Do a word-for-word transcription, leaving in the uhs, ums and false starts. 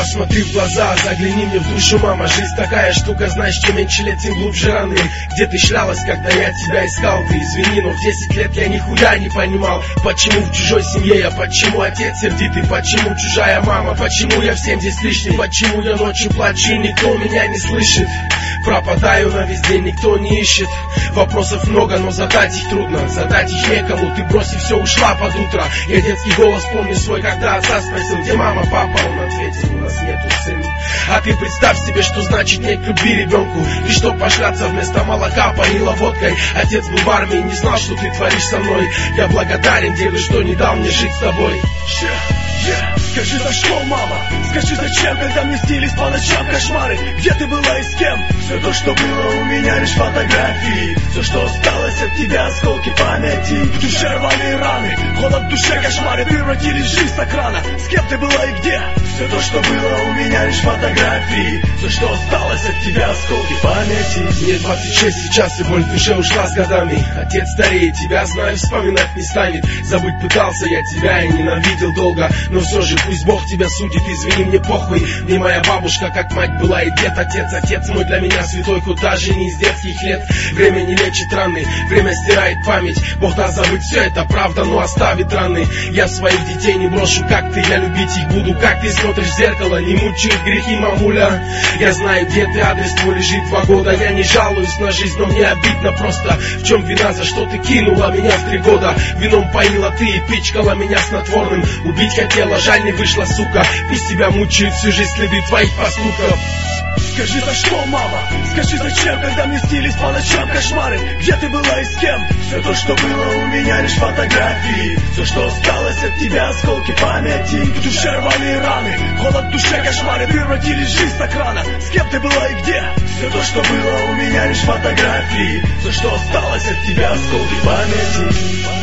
посмотри в глаза, загляни мне в душу, мама. Жизнь такая штука, знаешь, чем меньше лет, тем глубже раны. Где ты шлялась, когда я тебя искал? Ты извини, но в десять лет я нихуя не понимал, почему в чужой семье я, почему отец сердитый, почему чужая мама, почему я всем здесь лишний, почему я ночью плачу, никто меня не слышит. Пропадаю на весь день, никто не ищет. Вопросов много, но задать их трудно, задать их некому. Ты бросив все, ушла под утро. Я детский голос помню свой, когда отца спросил, где мама, папа? Он ответил, у нас нету сын. А ты представь себе, что значит нет любви ребенку. И что пошляться вместо молока поила водкой. Отец был в армии, не знал, что ты творишь со мной. Я благодарен деду, что не дал мне жить с тобой. Yeah, yeah. Скажи, за что, мама? Скажи, зачем, когда мне снились по ночам кошмары? Где ты была и с кем? Все то, что было у меня, лишь фотографии. Все, что осталось от тебя, осколки памяти. В душе рваные раны, холод в душе, кошмары превратились в жизнь с экрана. С кем ты была и где? Все то, что было у меня, лишь фотографии. Все, что осталось от тебя, осколки памяти. Мне двадцать шесть сейчас, и боль в душе ушла с годами. Отец старее, тебя знаю, вспоминать не станет. Забыть пытался я тебя и ненавидел долго, но все же пусть Бог тебя судит, извини, мне похуй. Не моя бабушка, как мать была и дед, отец, отец мой для меня святой, куда же не из детских лет. Время не лечит раны, время стирает память. Бог даст забыть все, это правда, но оставит раны. Я своих детей не брошу, как ты, я любить их буду. Как ты смотришь в зеркало, не мучают грехи, мамуля. Я знаю, где ты, адрес твой лежит два года. Я не жалуюсь на жизнь, но мне обидно просто. В чем вина, за что ты кинула меня в три года? Вином поила ты и пичкала меня снотворным. Убить хотела, жаль, не вышла, сука. Пусть тебя мучают всю жизнь следы твоих поступков. Скажи, за что, мама? Скажи, зачем, когда мне снились по ночам кошмары? Где ты была и с кем? Все то, что было у меня, лишь фотографии. Все, что осталось от тебя, осколки памяти. В душе рваные раны, холод в душе, кошмары превратились в жизнь с экрана. С кем ты была и где? Все то, что было у меня, лишь фотографии. Все, что осталось от тебя, осколки памяти.